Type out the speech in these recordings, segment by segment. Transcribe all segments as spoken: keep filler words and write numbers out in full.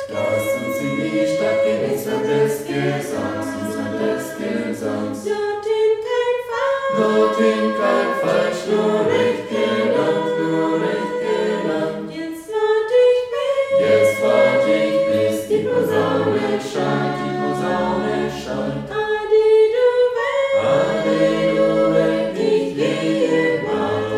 Lasst uns in die Stadt gehen, ins Land des Gesangs, ins Land des Gesangs. Dorthin kein Fall, Dorthin kein Falsch, nur recht gelangt, nur recht gelangt. jetzt wart ich bis, Jetzt wart ich, bis die Posaune schallt, die Posaune schallt. Ade, du Welt, Ade, du Welt, ich gehe bald.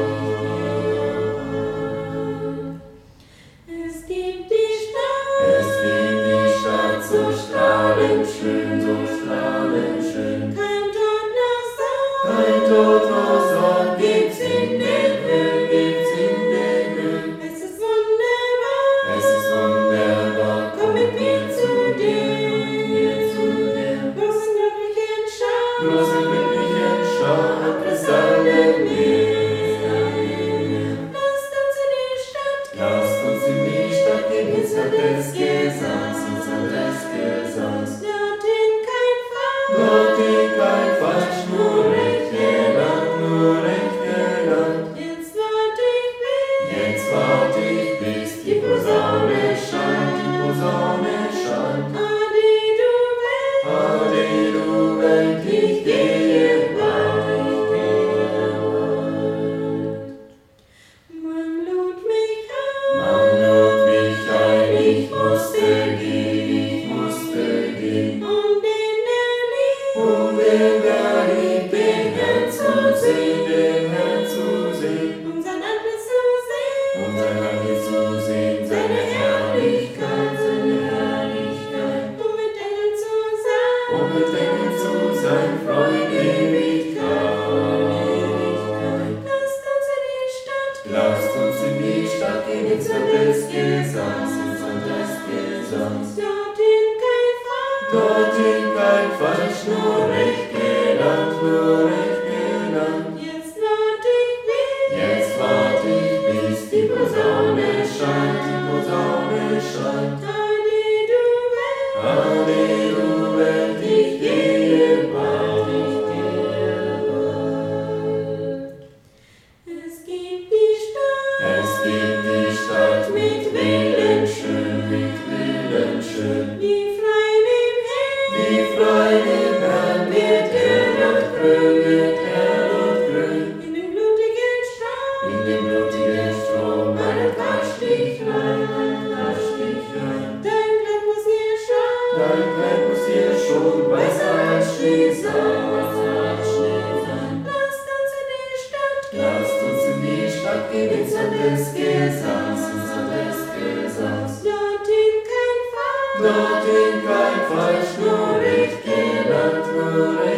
es gibt die Stadt, Es gibt die Stadt so strahlend schön, so strahlend schön. kein Tod noch Sorg, Kein Tod noch Sorg gibt's in den Höhen, gibt's in den Höhen. es ist wunderbar, Es ist wunderbar, komm mit mir zu dir, mir zu dir. bloß ein glücklichen Schau, Bloß ein glücklichen Schau, es alle mir. lasst uns in die Stadt gehen, Lasst uns in die Stadt gehen, ins Land des Gesangs, ins Land des Gesangs. dorthin kein Fall, Dorthin kein Falsch, nur recht gelangt, nur recht gelangt. jetzt wart ich bis, Jetzt wart ich, bis die Posaune schallt, die Posaune schallt. Ade, du Welt, Ade, du Welt, ich gehe bald, ich gehe bald. man lud mich an, Man lud mich ein, ich musste gehen, ich musste gehen. um den er liebt, Um den er liebt, den Herrn zu sehen, den Herrn zu sehen. um sein Antlitz zu sehen, Um sein Antlitz zu sehen, seine Herrlichkeit, seine Herrlichkeit. um mit Engeln zu sein, Um mit Engeln zu sein, Freude, Ewigkeit. lasst uns in die Stadt gehen, Lasst uns in die Stadt gehen, ins Land des Gesangs, ins Land des Gesangs. dorthin kein Fall, Dorthin kein Falsch, nur recht gelangt, nur recht gelangt. jetzt wart ich bis, Jetzt wart ich, bis die Posaune schallt, die Posaune schallt. Ade, du Welt, Ade, du Welt, ich gehe bald, ich gehe bald. es gibt die Stadt, Es gibt die Stadt mit Villen schön, mit Villen schön. die frei im Himmel, Wie frei im Herrn wird Erd und Grün, wird Erd und Grün. in dem blutigen Strom, In dem blutigen Strom, meine Taschlich rein, mein Taschlich rein. dein Kleid muss hier schon, Dein Kleid muss hier schon weißer als Schnee sein, weißer als Schnee sein. lasst uns in die Stadt gehen, Lasst uns in die Stadt gehen, ins Land des Gesangs, ins Land des Gesangs. dorthin kein Fall, Dorthin kein Falsch, nur recht gelangt, nur recht